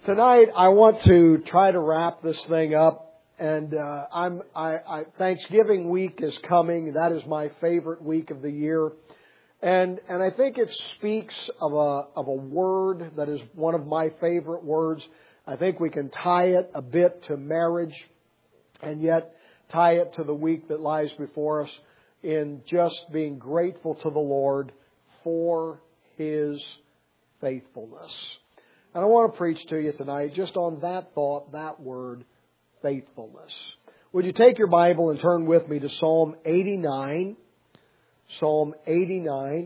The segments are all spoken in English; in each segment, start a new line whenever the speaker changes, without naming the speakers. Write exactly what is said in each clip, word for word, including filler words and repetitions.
Tonight, I want to try to wrap this thing up, and uh, I'm I, I, Thanksgiving week is coming. That is my favorite week of the year, and and I think it speaks of a of a word that is one of my favorite words. I think we can tie it a bit to marriage, and yet tie it to the week that lies before us in just being grateful to the Lord for His faithfulness. And I want to preach to you tonight just on that thought, that word, faithfulness. Would you take your Bible and turn with me to Psalm eighty-nine? Psalm eighty-nine.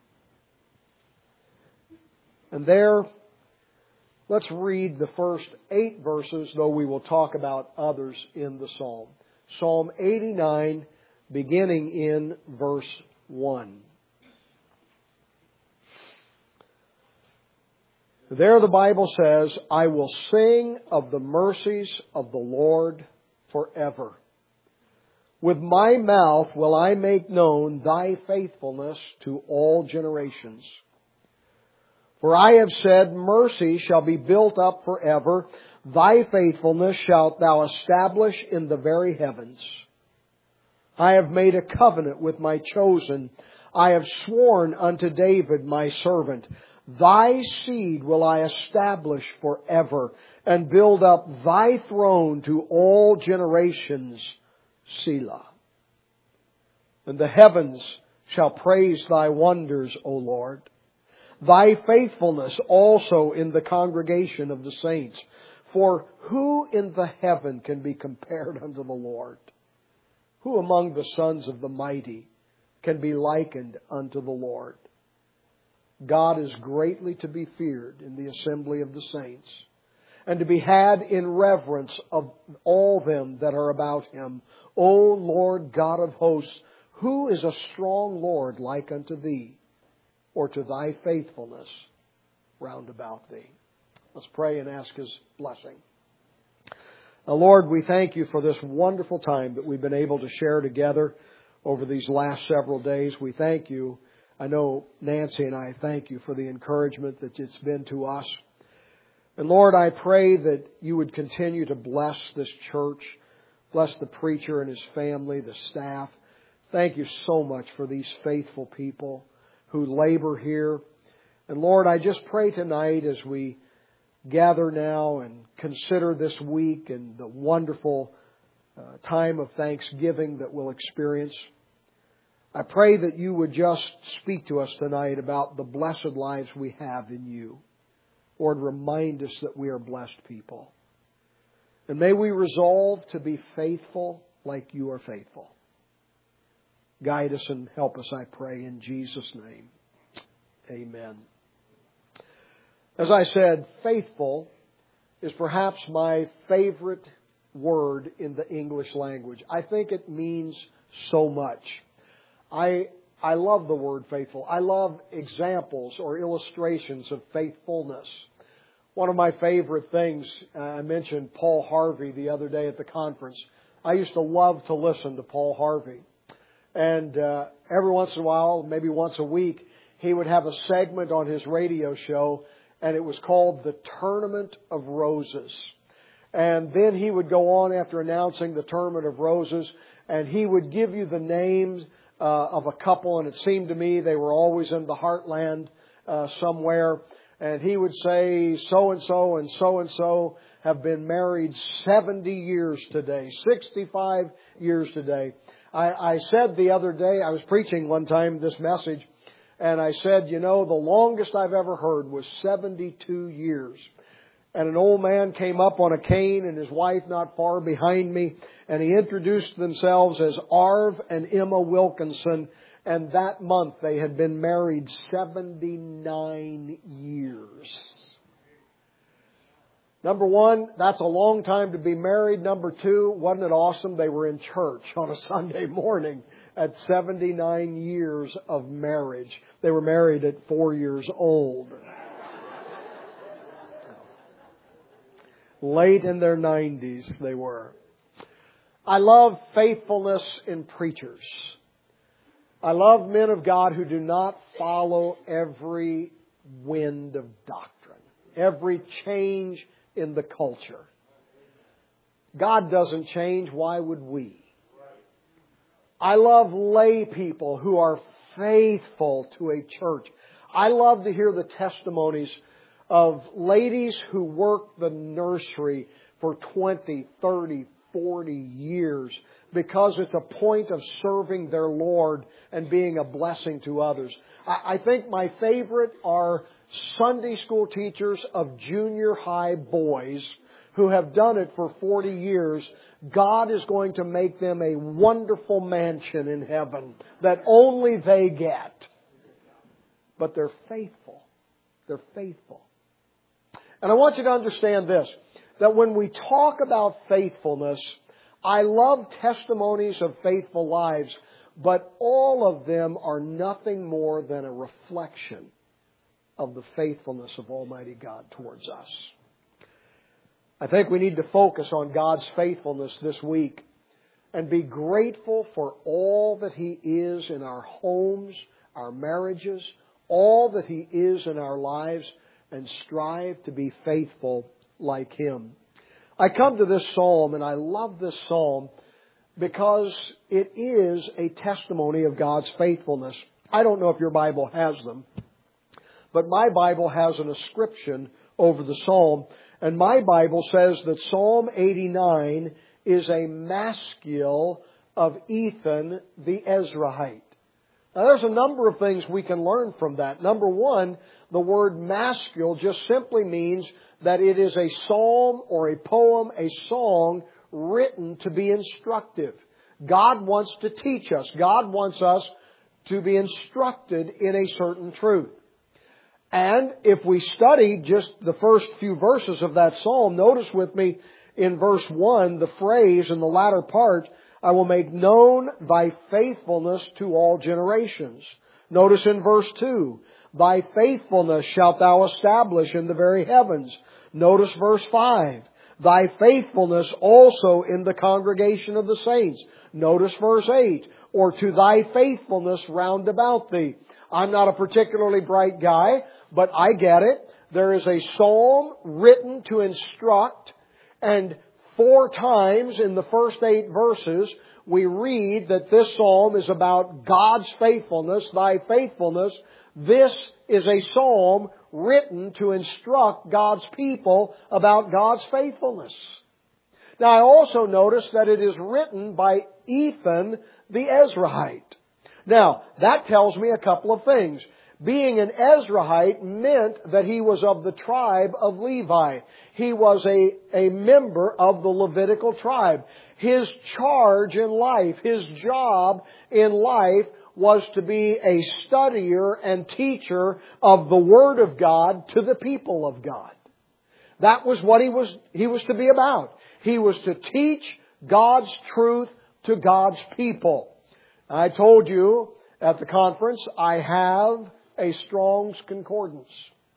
And there, let's read the first eight verses, though we will talk about others in the Psalm. Psalm eighty-nine, beginning in verse one. There the Bible says, I will sing of the mercies of the Lord forever. With my mouth will I make known Thy faithfulness to all generations. For I have said, mercy shall be built up forever. Thy faithfulness shalt Thou establish in the very heavens. I have made a covenant with my chosen. I have sworn unto David my servant. Thy seed will I establish forever, and build up Thy throne to all generations. Selah. And the heavens shall praise Thy wonders, O Lord. Thy faithfulness also in the congregation of the saints. For who in the heaven can be compared unto the Lord? Who among the sons of the mighty can be likened unto the Lord? God is greatly to be feared in the assembly of the saints, and to be had in reverence of all them that are about Him. O Lord God of hosts, who is a strong Lord like unto Thee, or to Thy faithfulness round about Thee? Let's pray and ask His blessing. Now, Lord, we thank You for this wonderful time that we've been able to share together over these last several days. We thank You. I know Nancy and I thank You for the encouragement that it's been to us. And Lord, I pray that You would continue to bless this church, bless the preacher and his family, the staff. Thank You so much for these faithful people who labor here. And Lord, I just pray tonight as we gather now and consider this week and the wonderful uh, time of Thanksgiving that we'll experience, I pray that You would just speak to us tonight about the blessed lives we have in You. Lord, remind us that we are blessed people. And may we resolve to be faithful like You are faithful. Guide us and help us, I pray, in Jesus' name. Amen. As I said, faithful is perhaps my favorite word in the English language. I think it means so much. I I love the word faithful. I love examples or illustrations of faithfulness. One of my favorite things, uh, I mentioned Paul Harvey the other day at the conference. I used to love to listen to Paul Harvey. And uh, every once in a while, maybe once a week, he would have a segment on his radio show, and it was called The Tournament of Roses. And then he would go on after announcing the Tournament of Roses, and he would give you the names Uh, of a couple, and it seemed to me they were always in the heartland uh, somewhere. And he would say, so-and-so and so-and-so have been married seventy years today, sixty-five years today. I, I said the other day, I was preaching one time this message, and I said, you know, the longest I've ever heard was seventy-two years. And an old man came up on a cane and his wife not far behind me, and he introduced themselves as Arv and Emma Wilkinson, and that month they had been married seventy-nine years. Number one, that's a long time to be married. Number two, wasn't it awesome? They were in church on a Sunday morning at seventy-nine years of marriage. They were married at four years old. Late in their nineties they were. I love faithfulness in preachers. I love men of God who do not follow every wind of doctrine, every change in the culture. God doesn't change. Why would we? I love lay people who are faithful to a church. I love to hear the testimonies of ladies who work the nursery for twenty, thirty, forty years because it's a point of serving their Lord and being a blessing to others. I think my favorite are Sunday school teachers of junior high boys who have done it for forty years. God is going to make them a wonderful mansion in heaven that only they get. But they're faithful. They're faithful. And I want you to understand this, that when we talk about faithfulness, I love testimonies of faithful lives, but all of them are nothing more than a reflection of the faithfulness of Almighty God towards us. I think we need to focus on God's faithfulness this week and be grateful for all that He is in our homes, our marriages, all that He is in our lives, and strive to be faithful like Him. I come to this psalm, and I love this psalm because it is a testimony of God's faithfulness. I don't know if your Bible has them, but my Bible has an inscription over the psalm. And my Bible says that Psalm eighty-nine is a maskil of Ethan the Ezrahite. Now there's a number of things we can learn from that. Number one, the word maskil just simply means that it is a psalm or a poem, a song written to be instructive. God wants to teach us. God wants us to be instructed in a certain truth. And if we study just the first few verses of that psalm, notice with me in verse one, the phrase in the latter part, I will make known thy faithfulness to all generations. Notice in verse two, thy faithfulness shalt thou establish in the very heavens. Notice verse five, thy faithfulness also in the congregation of the saints. Notice verse eight, or to thy faithfulness round about thee. I'm not a particularly bright guy, but I get it. There is a psalm written to instruct, and four times in the first eight verses we read that this psalm is about God's faithfulness, thy faithfulness. This is a psalm written to instruct God's people about God's faithfulness. Now I also notice that it is written by Ethan the Ezrahite. Now, that tells me a couple of things. Being an Ezrahite meant that he was of the tribe of Levi. He was a, a member of the Levitical tribe. His charge in life, his job in life was to be a studier and teacher of the Word of God to the people of God. That was what he was, he was to be about. He was to teach God's truth to God's people. I told you at the conference, I have a Strong's Concordance.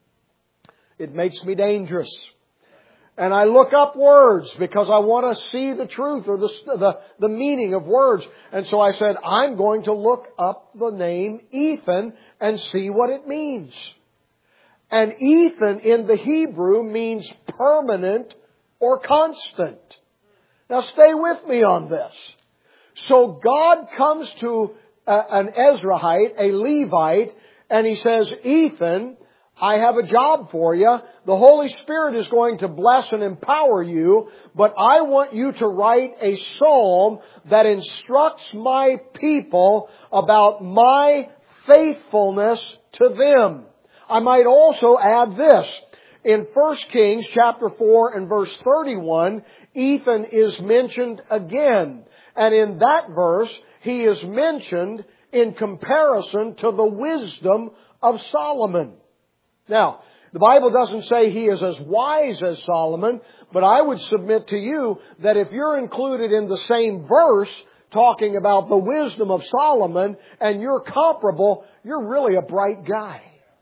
It makes me dangerous. And I look up words because I want to see the truth or the, the, the meaning of words. And so I said, I'm going to look up the name Ethan and see what it means. And Ethan in the Hebrew means permanent or constant. Now stay with me on this. So God comes to uh, an Ezrahite, a Levite, and He says, Ethan, I have a job for you. The Holy Spirit is going to bless and empower you, but I want you to write a psalm that instructs my people about my faithfulness to them. I might also add this. In First Kings chapter four and verse thirty-one, Ethan is mentioned again. And in that verse, he is mentioned in comparison to the wisdom of Solomon. Now, the Bible doesn't say he is as wise as Solomon, but I would submit to you that if you're included in the same verse talking about the wisdom of Solomon and you're comparable, you're really a bright guy.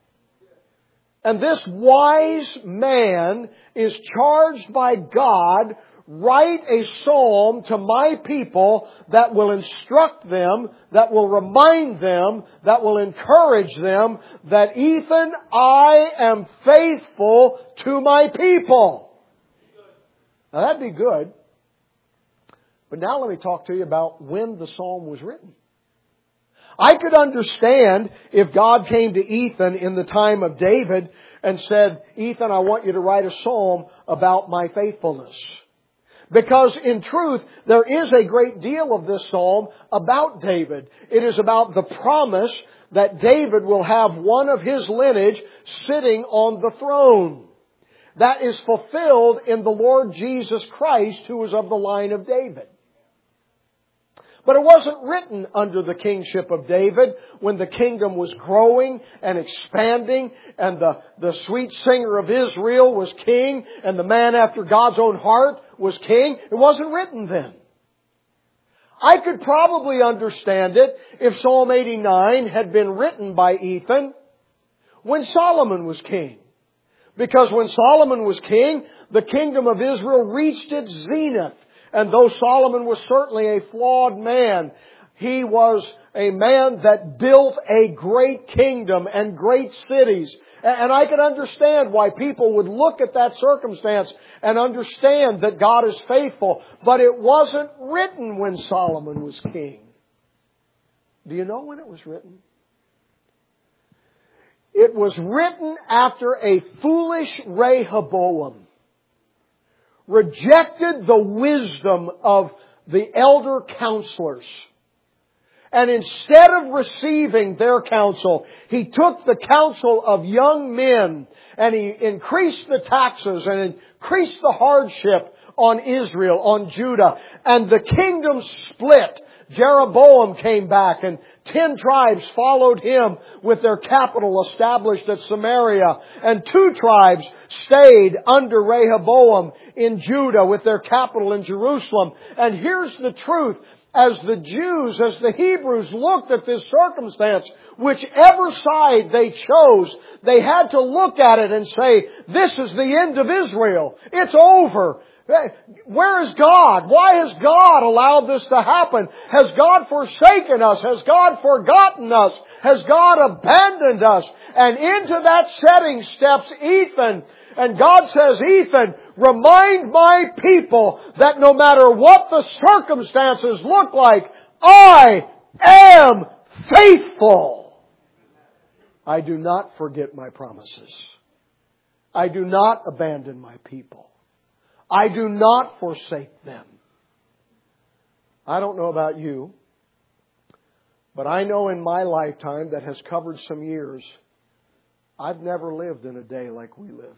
And this wise man is charged by God, write a psalm to my people that will instruct them, that will remind them, that will encourage them that, Ethan, I am faithful to my people. Now that'd be good. But now let me talk to you about when the psalm was written. I could understand if God came to Ethan in the time of David and said, Ethan, I want you to write a psalm about my faithfulness. Because in truth, there is a great deal of this psalm about David. It is about the promise that David will have one of his lineage sitting on the throne. That is fulfilled in the Lord Jesus Christ, who is of the line of David. But it wasn't written under the kingship of David when the kingdom was growing and expanding and the, the sweet singer of Israel was king and the man after God's own heart was king. It wasn't written then. I could probably understand it if Psalm eighty-nine had been written by Ethan when Solomon was king. Because when Solomon was king, the kingdom of Israel reached its zenith. And though Solomon was certainly a flawed man, he was a man that built a great kingdom and great cities. And I can understand why people would look at that circumstance and understand that God is faithful. But it wasn't written when Solomon was king. Do you know when it was written? It was written after a foolish Rehoboam rejected the wisdom of the elder counselors. And instead of receiving their counsel, he took the counsel of young men and he increased the taxes and increased the hardship on Israel, on Judah. And the kingdom split. Jeroboam came back and ten tribes followed him with their capital established at Samaria. And two tribes stayed under Rehoboam in Judah with their capital in Jerusalem. And here's the truth. As the Jews, as the Hebrews looked at this circumstance, whichever side they chose, they had to look at it and say, this is the end of Israel. It's over. Where is God? Why has God allowed this to happen? Has God forsaken us? Has God forgotten us? Has God abandoned us? And into that setting steps Ethan. And God says, Ethan, remind my people that no matter what the circumstances look like, I am faithful. I do not forget my promises. I do not abandon my people. I do not forsake them. I don't know about you, but I know in my lifetime that has covered some years, I've never lived in a day like we live.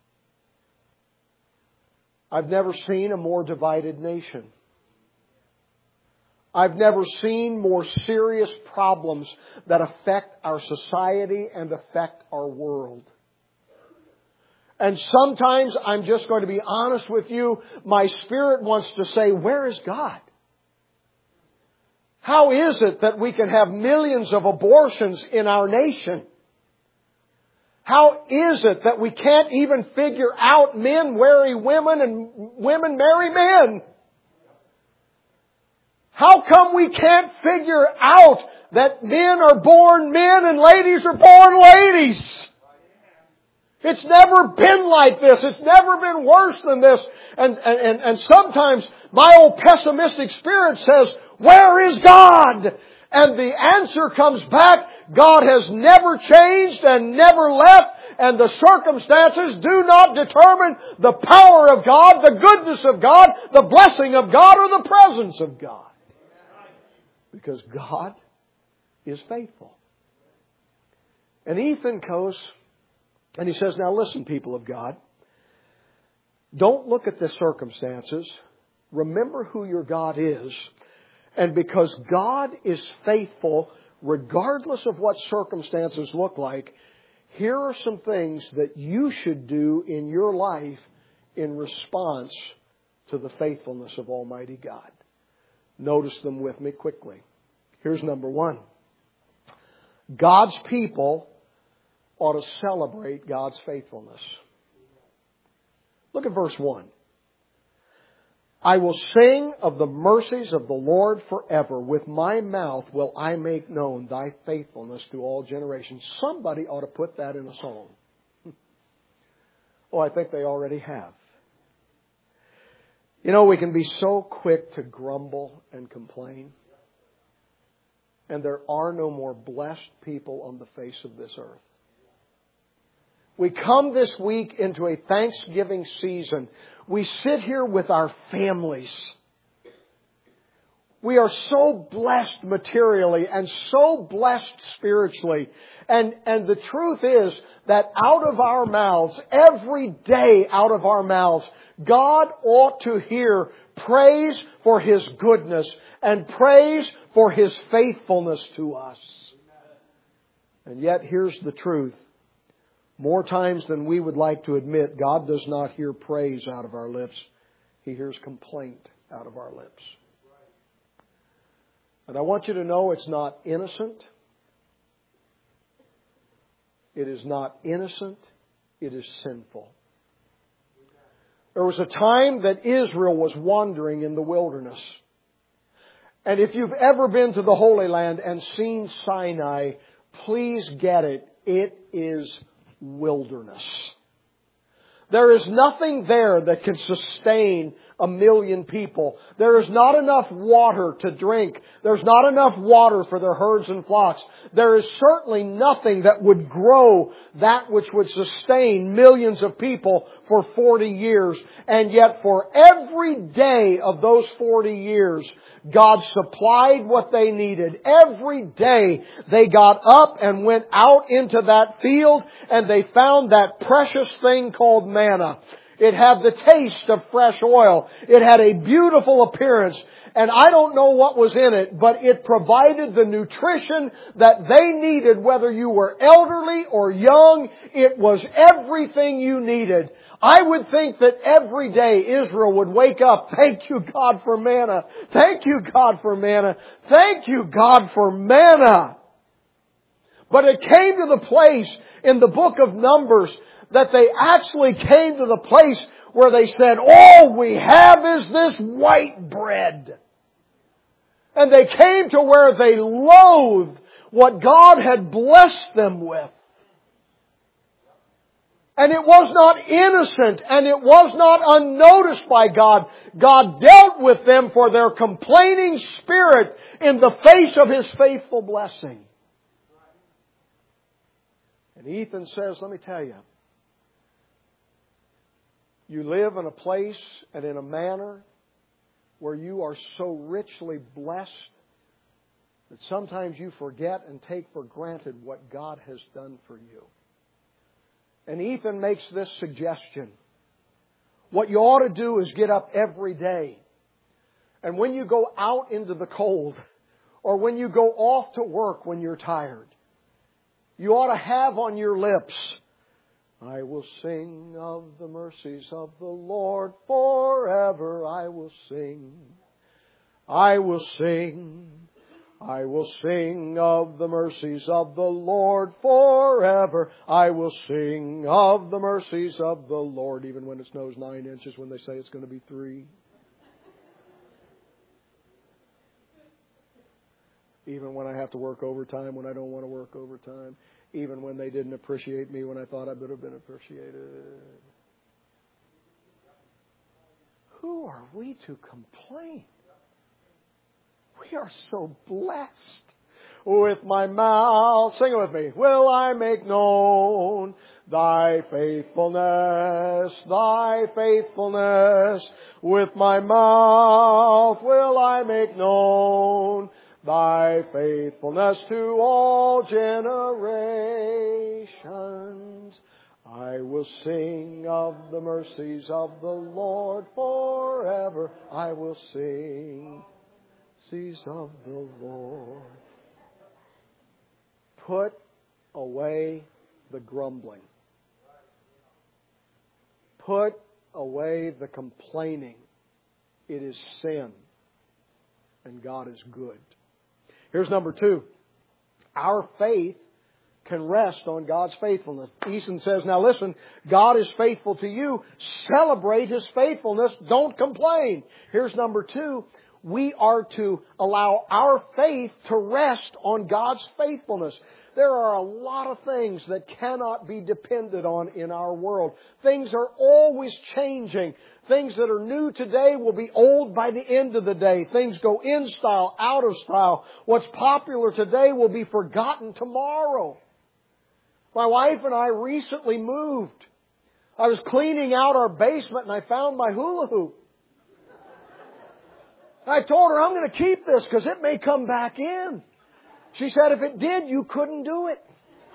I've never seen a more divided nation. I've never seen more serious problems that affect our society and affect our world. And sometimes, I'm just going to be honest with you, my spirit wants to say, where is God? How is it that we can have millions of abortions in our nation? How is it that we can't even figure out men marry women and women marry men? How come we can't figure out that men are born men and ladies are born ladies? It's never been like this. It's never been worse than this. And, and, and sometimes my old pessimistic spirit says, where is God? And the answer comes back, God has never changed and never left. And the circumstances do not determine the power of God, the goodness of God, the blessing of God, or the presence of God. Because God is faithful. And Ethan goes, and he says, now listen, people of God, don't look at the circumstances. Remember who your God is. And because God is faithful, regardless of what circumstances look like, here are some things that you should do in your life in response to the faithfulness of Almighty God. Notice them with me quickly. Here's number one. God's people ought to celebrate God's faithfulness. Look at verse one. I will sing of the mercies of the Lord forever. With my mouth will I make known thy faithfulness to all generations. Somebody ought to put that in a song. Oh, I think they already have. You know, we can be so quick to grumble and complain. And there are no more blessed people on the face of this earth. We come this week into a Thanksgiving season. We sit here with our families. We are so blessed materially and so blessed spiritually. And, and the truth is that out of our mouths, every day out of our mouths, God ought to hear praise for His goodness and praise for His faithfulness to us. And yet, here's the truth. More times than we would like to admit, God does not hear praise out of our lips. He hears complaint out of our lips. And I want you to know it's not innocent. It is not innocent. It is sinful. There was a time that Israel was wandering in the wilderness. And if you've ever been to the Holy Land and seen Sinai, please get it. It is wilderness. There is nothing there that can sustain a million people. There is not enough water to drink. There's not enough water for their herds and flocks. There is certainly nothing that would grow that which would sustain millions of people for forty years. And yet for every day of those forty years, God supplied what they needed. Every day they got up and went out into that field and they found that precious thing called manna. It had the taste of fresh oil. It had a beautiful appearance. And I don't know what was in it, but it provided the nutrition that they needed, whether you were elderly or young. It was everything you needed. I would think that every day Israel would wake up, thank you God for manna. Thank you God for manna. Thank you God for manna. But it came to the place in the book of Numbers that they actually came to the place where they said, all we have is this white bread. And they came to where they loathed what God had blessed them with. And it was not innocent and it was not unnoticed by God. God dealt with them for their complaining spirit in the face of His faithful blessing. And Ethan says, let me tell you, you live in a place and in a manner where you are so richly blessed that sometimes you forget and take for granted what God has done for you. And Ethan makes this suggestion. What you ought to do is get up every day. And when you go out into the cold, or when you go off to work when you're tired, you ought to have on your lips, I will sing of the mercies of the Lord forever. I will sing. I will sing. I will sing of the mercies of the Lord forever. I will sing of the mercies of the Lord, even when it snows nine inches, when they say it's going to be three. Even when I have to work overtime, when I don't want to work overtime. Even when they didn't appreciate me when I thought I would have been appreciated. Who are we to complain? We are so blessed. With my mouth, sing it with me, will I make known Thy faithfulness, Thy faithfulness. With my mouth will I make known Thy faithfulness to all generations. I will sing of the mercies of the Lord forever. I will sing mercies of the Lord. Put away the grumbling. Put away the complaining. It is sin. And God is good. Here's number two. Our faith can rest on God's faithfulness. Ethan says, now listen, God is faithful to you. Celebrate His faithfulness. Don't complain. Here's number two. We are to allow our faith to rest on God's faithfulness. There are a lot of things that cannot be depended on in our world. Things are always changing. Things that are new today will be old by the end of the day. Things go in style, out of style. What's popular today will be forgotten tomorrow. My wife and I recently moved. I was cleaning out our basement and I found my hula hoop. I told her, I'm going to keep this because it may come back in. She said, if it did, you couldn't do it.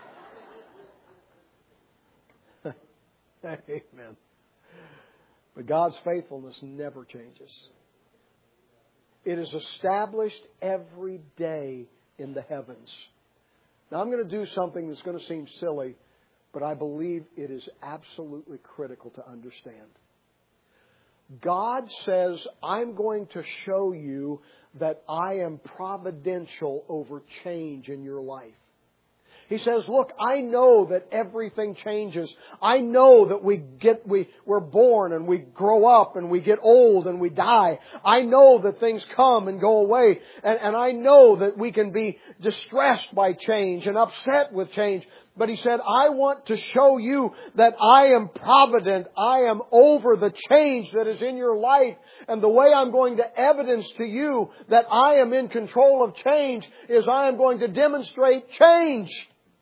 Amen. But God's faithfulness never changes. It is established every day in the heavens. Now, I'm going to do something that's going to seem silly, but I believe it is absolutely critical to understand. God says, I'm going to show you that I am providential over change in your life. He says, look, I know that everything changes. I know that we get, we, we're born and we grow up and we get old and we die. I know that things come and go away. And, and I know that we can be distressed by change and upset with change. But He said, I want to show you that I am provident. I am over the change that is in your life. And the way I'm going to evidence to you that I am in control of change is I am going to demonstrate change.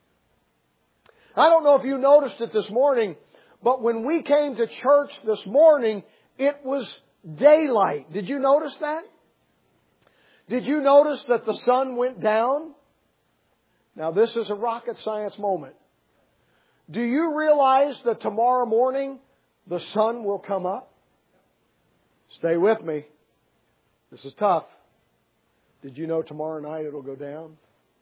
I don't know if you noticed it this morning, but when we came to church this morning, it was daylight. Did you notice that? Did you notice that the sun went down? Now, this is a rocket science moment. Do you realize that tomorrow morning the sun will come up? Stay with me. This is tough. Did you know tomorrow night it'll go down?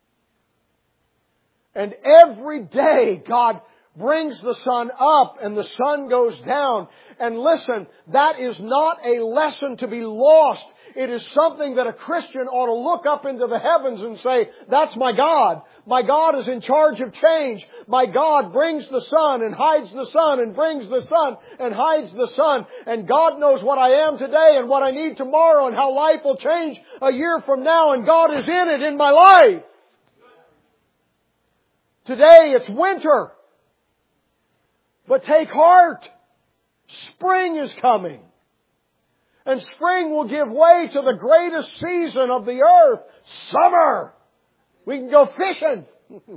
And every day God brings the sun up and the sun goes down. And listen, that is not a lesson to be lost. It is something that a Christian ought to look up into the heavens and say, that's my God. My God is in charge of change. My God brings the sun and hides the sun and brings the sun and hides the sun. And God knows what I am today and what I need tomorrow and how life will change a year from now. And God is in it in my life. Today it's winter. But take heart. Spring is coming. And spring will give way to the greatest season of the earth, summer. We can go fishing.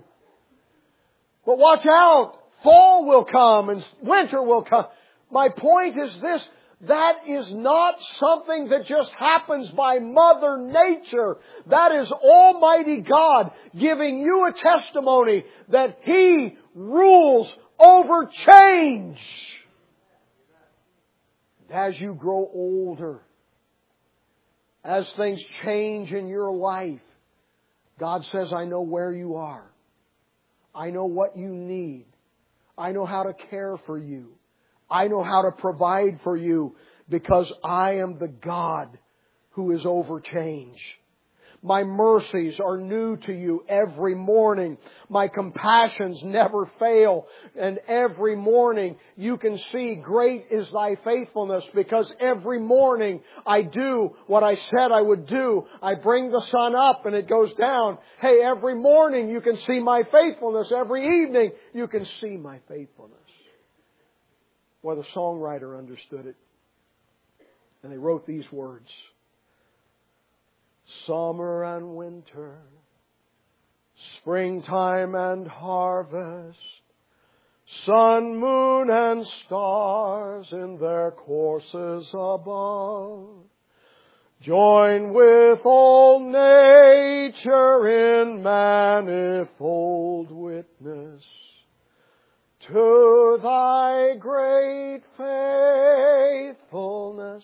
But watch out. Fall will come and winter will come. My point is this. That is not something that just happens by Mother Nature. That is Almighty God giving you a testimony that He rules over change. As you grow older, as things change in your life, God says, I know where you are. I know what you need. I know how to care for you. I know how to provide for you because I am the God who is over change. My mercies are new to you every morning. My compassions never fail. And every morning you can see great is thy faithfulness because every morning I do what I said I would do. I bring the sun up and it goes down. Hey, every morning you can see my faithfulness. Every evening you can see my faithfulness. Well, the songwriter understood it. And they wrote these words. Summer and winter, springtime and harvest, sun, moon, and stars in their courses above, join with all nature in manifold witness to thy great faithfulness,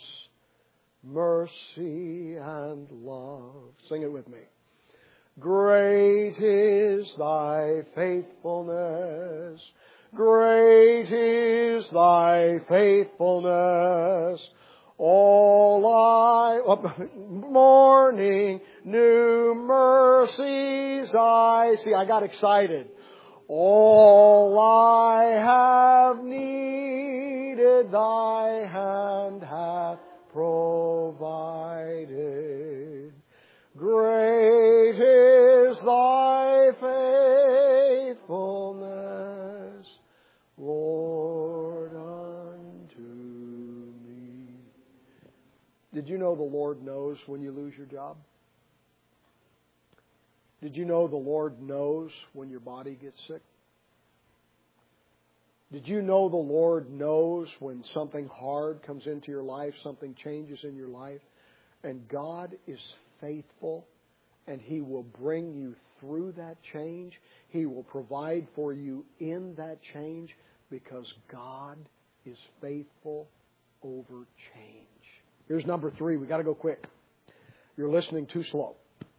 mercy and love. Sing it with me. Great is thy faithfulness. Great is thy faithfulness. All I, morning, new mercies I see. I got excited. All I have needed, thy hand hath provided. Great is thy faith. Did you know the Lord knows when you lose your job? Did you know the Lord knows when your body gets sick? Did you know the Lord knows when something hard comes into your life, something changes in your life? And God is faithful, and He will bring you through that change. He will provide for you in that change because God is faithful over change. Here's number three. We've got to go quick. You're listening too slow.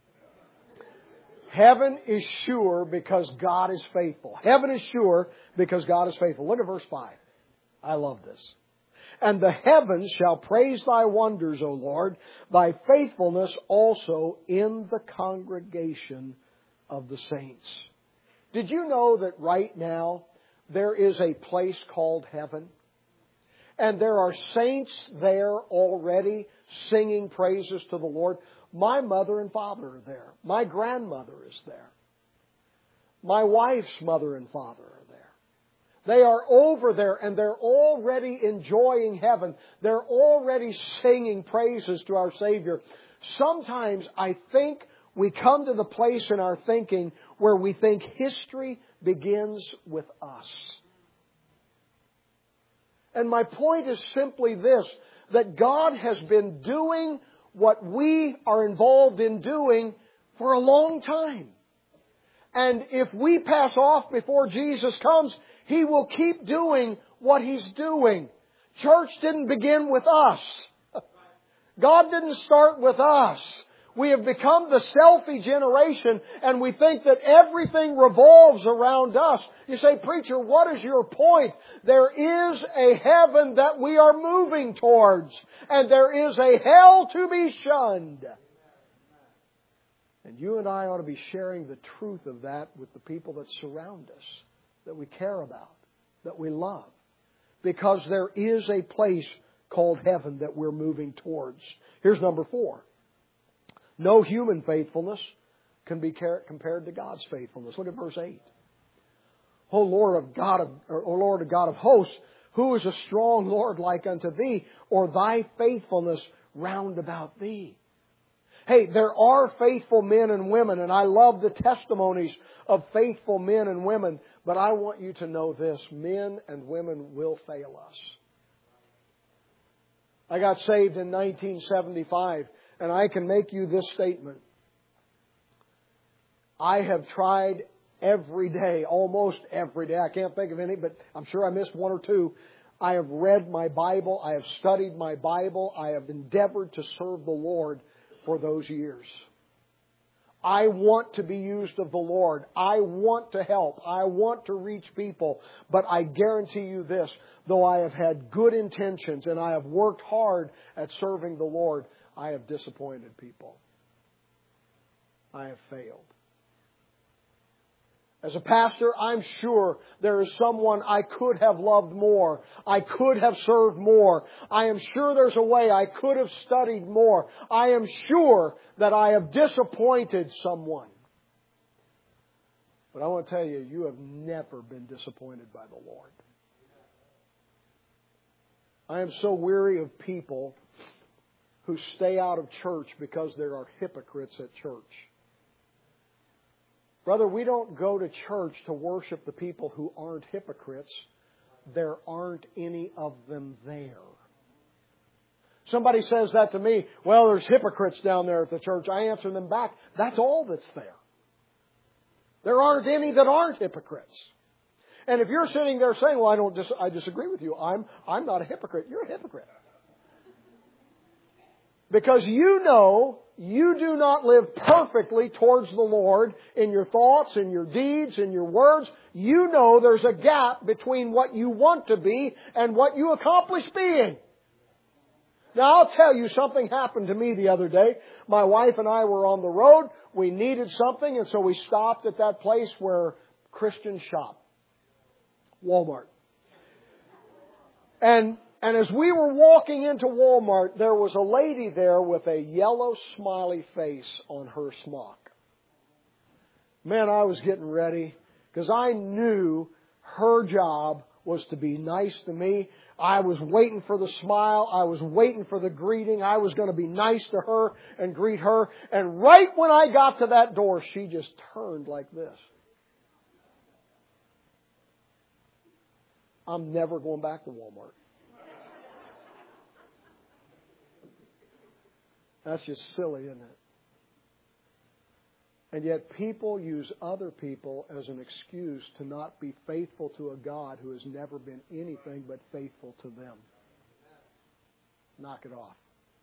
Heaven is sure because God is faithful. Heaven is sure because God is faithful. Look at verse five. I love this. And the heavens shall praise Thy wonders, O Lord, Thy faithfulness also in the congregation of the saints. Did you know that right now there is a place called heaven? And there are saints there already singing praises to the Lord. My mother and father are there. My grandmother is there. My wife's mother and father are there. They are over there and they're already enjoying heaven. They're already singing praises to our Savior. Sometimes I think we come to the place in our thinking where we think history begins with us. And my point is simply this, that God has been doing what we are involved in doing for a long time. And if we pass off before Jesus comes, He will keep doing what He's doing. Church didn't begin with us. God didn't start with us. We have become the selfie generation and we think that everything revolves around us. You say, preacher, what is your point? There is a heaven that we are moving towards and there is a hell to be shunned. And you and I ought to be sharing the truth of that with the people that surround us, that we care about, that we love. Because there is a place called heaven that we're moving towards. Here's number four. No human faithfulness can be compared to God's faithfulness. Look at verse eight. O Lord of God of, O Lord of God of hosts, who is a strong Lord like unto Thee, or Thy faithfulness round about Thee? Hey, there are faithful men and women, and I love the testimonies of faithful men and women, but I want you to know this, men and women will fail us. I got saved in nineteen seventy-five. And I can make you this statement. I have tried every day, almost every day. I can't think of any, but I'm sure I missed one or two. I have read my Bible. I have studied my Bible. I have endeavored to serve the Lord for those years. I want to be used of the Lord. I want to help. I want to reach people. But I guarantee you this, though I have had good intentions and I have worked hard at serving the Lord, I have disappointed people. I have failed. As a pastor, I'm sure there is someone I could have loved more. I could have served more. I am sure there's a way I could have studied more. I am sure that I have disappointed someone. But I want to tell you, you have never been disappointed by the Lord. I am so weary of people who stay out of church because there are hypocrites at church. Brother, we don't go to church to worship the people who aren't hypocrites. There aren't any of them there. Somebody says that to me, well, there's hypocrites down there at the church. I answer them back, that's all that's there. There aren't any that aren't hypocrites. And if you're sitting there saying, well, I don't dis- I disagree with you. I'm, I'm not a hypocrite. You're a hypocrite. Because you know you do not live perfectly towards the Lord in your thoughts, in your deeds, in your words. You know there's a gap between what you want to be and what you accomplish being. Now I'll tell you, something happened to me the other day. My wife and I were on the road. We needed something, and so we stopped at that place where Christians shop. Walmart. And And as we were walking into Walmart, there was a lady there with a yellow smiley face on her smock. Man, I was getting ready because I knew her job was to be nice to me. I was waiting for the smile. I was waiting for the greeting. I was going to be nice to her and greet her. And right when I got to that door, she just turned like this. I'm never going back to Walmart. That's just silly, isn't it? And yet people use other people as an excuse to not be faithful to a God who has never been anything but faithful to them. Knock it off.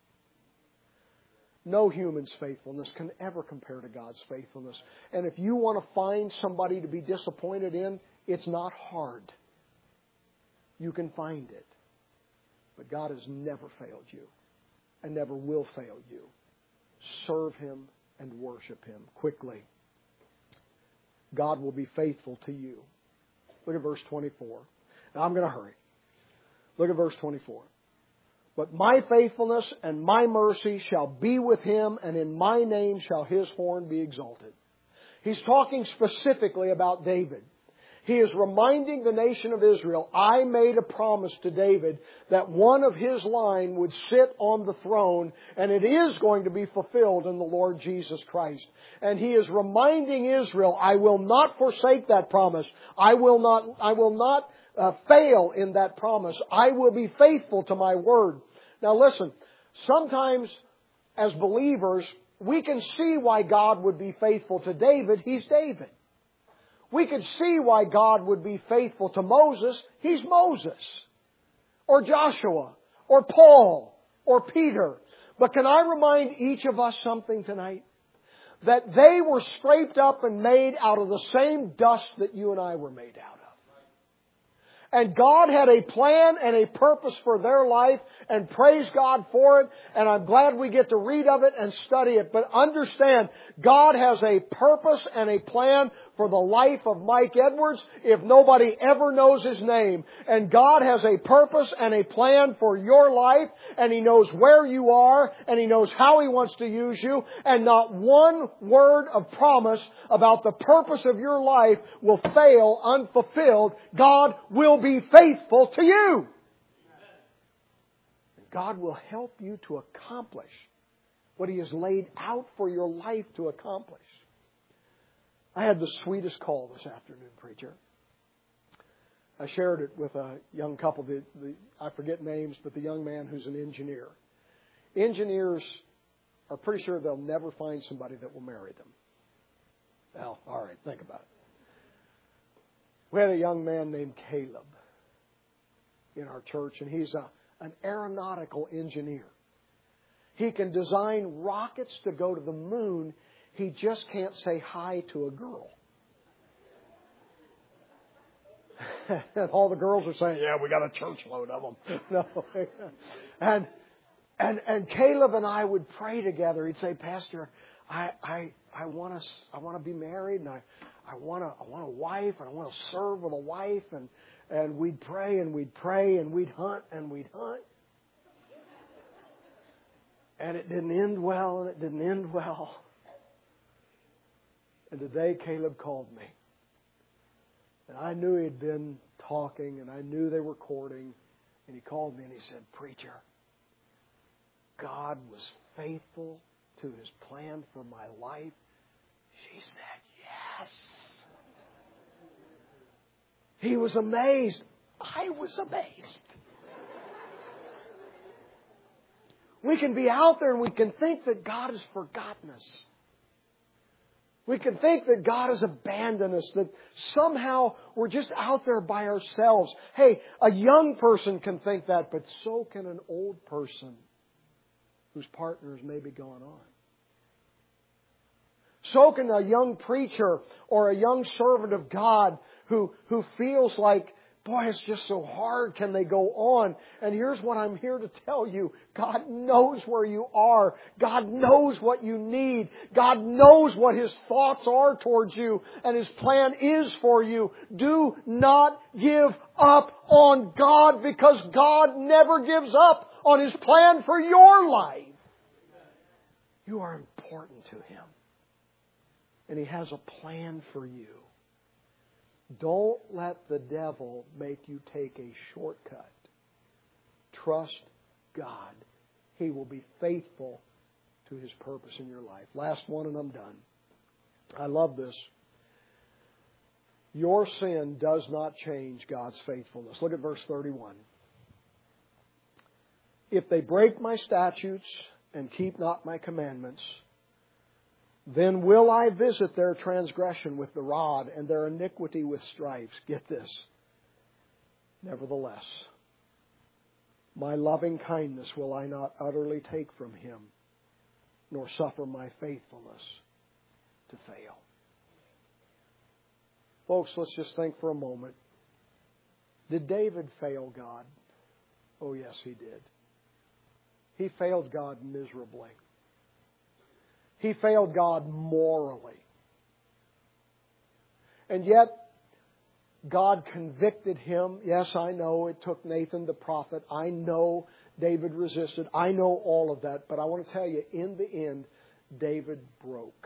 No human's faithfulness can ever compare to God's faithfulness. And if you want to find somebody to be disappointed in, it's not hard. You can find it. But God has never failed you and never will fail you. Serve Him and worship Him quickly. God will be faithful to you. Look at verse twenty-four. Now I'm going to hurry. Look at verse twenty-four. But my faithfulness and my mercy shall be with him, and in my name shall his horn be exalted. He's talking specifically about David. He is reminding the nation of Israel, I made a promise to David that one of his line would sit on the throne, and it is going to be fulfilled in the Lord Jesus Christ. And he is reminding Israel, I will not forsake that promise. I will not, I will not uh, fail in that promise. I will be faithful to my word. Now listen, sometimes as believers, we can see why God would be faithful to David. He's David. We could see why God would be faithful to Moses. He's Moses. Or Joshua. Or Paul. Or Peter. But can I remind each of us something tonight? That they were scraped up and made out of the same dust that you and I were made out of. And God had a plan and a purpose for their life, and praise God for it. And I'm glad we get to read of it and study it. But understand, God has a purpose and a plan for the life of Mike Edwards if nobody ever knows his name. And God has a purpose and a plan for your life, and He knows where you are, and He knows how He wants to use you. And not one word of promise about the purpose of your life will fail unfulfilled. God will be faithful to you. God will help you to accomplish what He has laid out for your life to accomplish. I had the sweetest call this afternoon, preacher. I shared it with a young couple. The, the, I forget names, but the young man who's an engineer. Engineers are pretty sure they'll never find somebody that will marry them. Well, all right, think about it. We had a young man named Caleb in our church, and he's a, an aeronautical engineer. He can design rockets to go to the moon. He just can't say hi to a girl. And all the girls are saying, yeah, we got a church load of them. No. and, and, and Caleb and I would pray together. He'd say, Pastor, I, I, I want to, I want to be married, and I, I want to, I want a wife, and I want to serve with a wife. And, and we'd pray and we'd pray and we'd hunt and we'd hunt. And it didn't end well, and it didn't end well. And today Caleb called me. And I knew he had been talking, and I knew they were courting. And he called me and he said, Preacher, God was faithful to His plan for my life. She said, yes. He was amazed. I was amazed. We can be out there and we can think that God has forgotten us. We can think that God has abandoned us, that somehow we're just out there by ourselves. Hey, a young person can think that, but so can an old person whose partners may be gone on. So can a young preacher or a young servant of God who, who feels like, boy, it's just so hard. Can they go on? And here's what I'm here to tell you. God knows where you are. God knows what you need. God knows what His thoughts are towards you. And His plan is for you. Do not give up on God, because God never gives up on His plan for your life. You are important to Him. And He has a plan for you. Don't let the devil make you take a shortcut trust God, He will be faithful to His purpose in your life. Last one and I'm done. I love this. Your sin does not change God's faithfulness. Look at verse thirty-one. If they break my statutes and keep not my commandments, then will I visit their transgression with the rod and their iniquity with stripes. Get this. Nevertheless, my loving kindness will I not utterly take from him, nor suffer my faithfulness to fail. Folks, let's just think for a moment. Did David fail God? Oh, yes, he did. He failed God miserably. He failed God morally. And yet, God convicted him. Yes, I know it took Nathan the prophet. I know David resisted. I know all of that. But I want to tell you, in the end, David broke.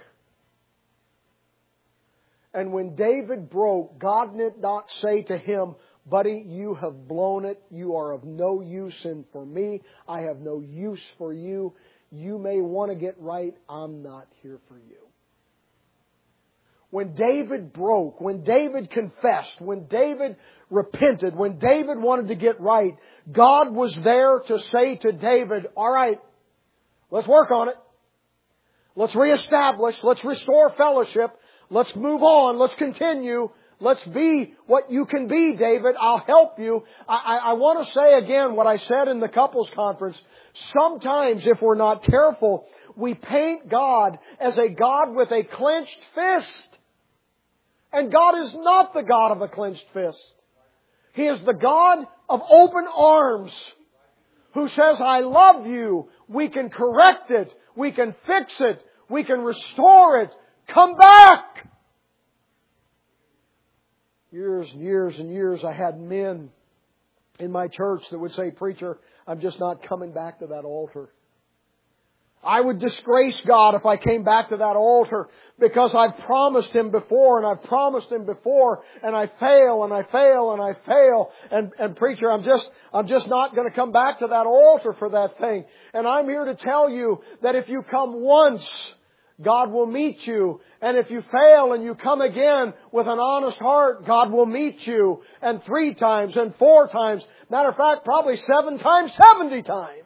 And when David broke, God did not say to him, buddy, you have blown it. You are of no use in for me. I have no use for you. You may want to get right. I'm not here for you. When David broke, when David confessed, when David repented, when David wanted to get right, God was there to say to David, all right, let's work on it. Let's reestablish. Let's restore fellowship. Let's move on. Let's continue. Let's be what you can be, David. I'll help you. I, I, I want to say again what I said in the couples conference. Sometimes, if we're not careful, we paint God as a God with a clenched fist. And God is not the God of a clenched fist. He is the God of open arms, who says, I love you. We can correct it. We can fix it. We can restore it. Come back! Years and years and years I had men in my church that would say, preacher, I'm just not coming back to that altar. I would disgrace God if I came back to that altar because I've promised Him before and I've promised Him before and I fail and I fail and I fail. And, and preacher, I'm just, I'm just not going to come back to that altar for that thing. And I'm here to tell you that if you come once, God will meet you. And if you fail and you come again with an honest heart, God will meet you. And three times and four times. Matter of fact, probably seven times, seventy times.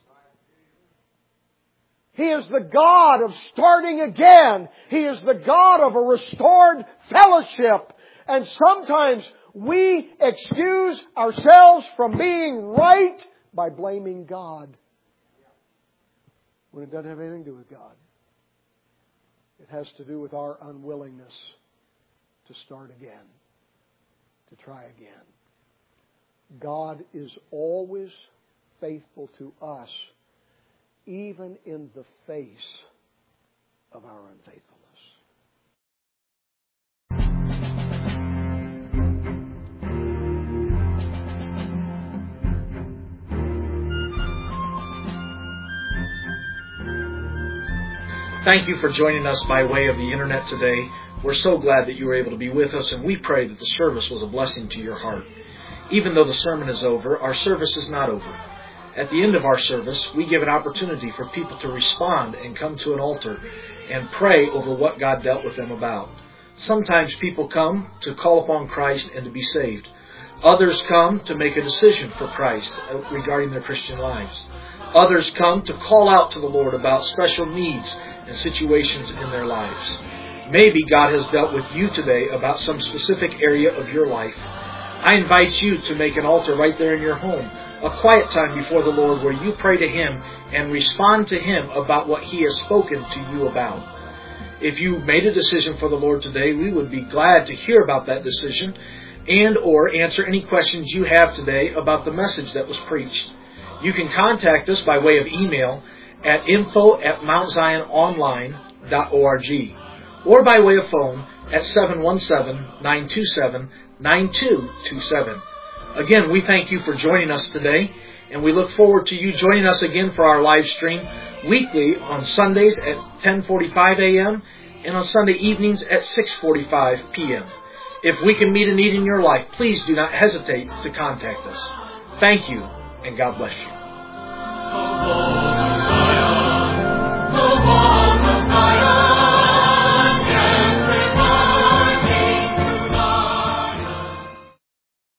He is the God of starting again. He is the God of a restored fellowship. And sometimes we excuse ourselves from being right by blaming God, when it doesn't have anything to do with God. It has to do with our unwillingness to start again, to try again. God is always faithful to us, even in the face of our unfaithfulness.
Thank you for joining us by way of the Internet today. We're so glad that you were able to be with us, and we pray that the service was a blessing to your heart. Even though the sermon is over, our service is not over. At the end of our service, we give an opportunity for people to respond and come to an altar and pray over what God dealt with them about. Sometimes people come to call upon Christ and to be saved. Others come to make a decision for Christ regarding their Christian lives. Others come to call out to the Lord about special needs and situations in their lives. Maybe God has dealt with you today about some specific area of your life. I invite you to make an altar right there in your home, a quiet time before the Lord where you pray to Him and respond to Him about what He has spoken to you about. If you made a decision for the Lord today, we would be glad to hear about that decision and or answer any questions you have today about the message that was preached. You can contact us by way of email at info at mount zion online dot org or by way of phone at seven one seven, nine two seven, nine two two seven. Again, we thank you for joining us today, and we look forward to you joining us again for our live stream weekly on Sundays at ten forty-five a.m. and on Sunday evenings at six forty-five p.m. If we can meet a need in your life, please do not hesitate to contact us. Thank you, and God bless you.